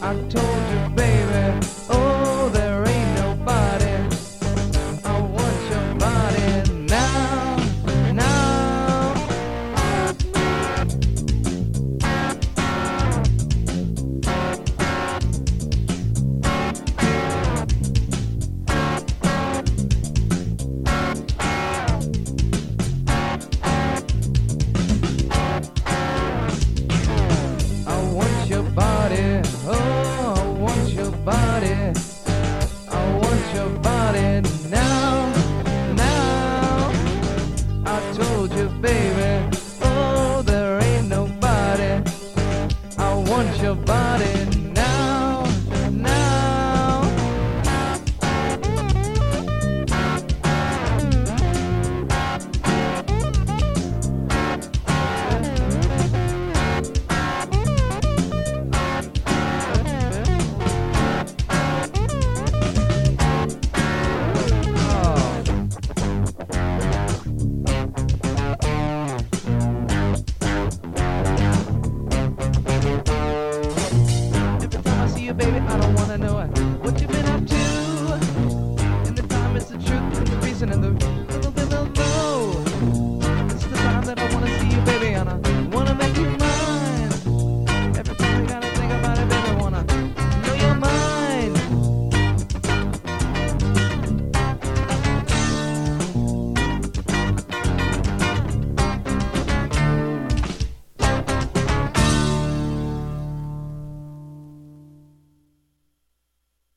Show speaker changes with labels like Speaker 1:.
Speaker 1: I told you, baby, oh, there ain't nobody. I want your body now, now. I want your body, oh, I want your body. I want your body now, now. I told you, baby, oh, there ain't nobody. I want your body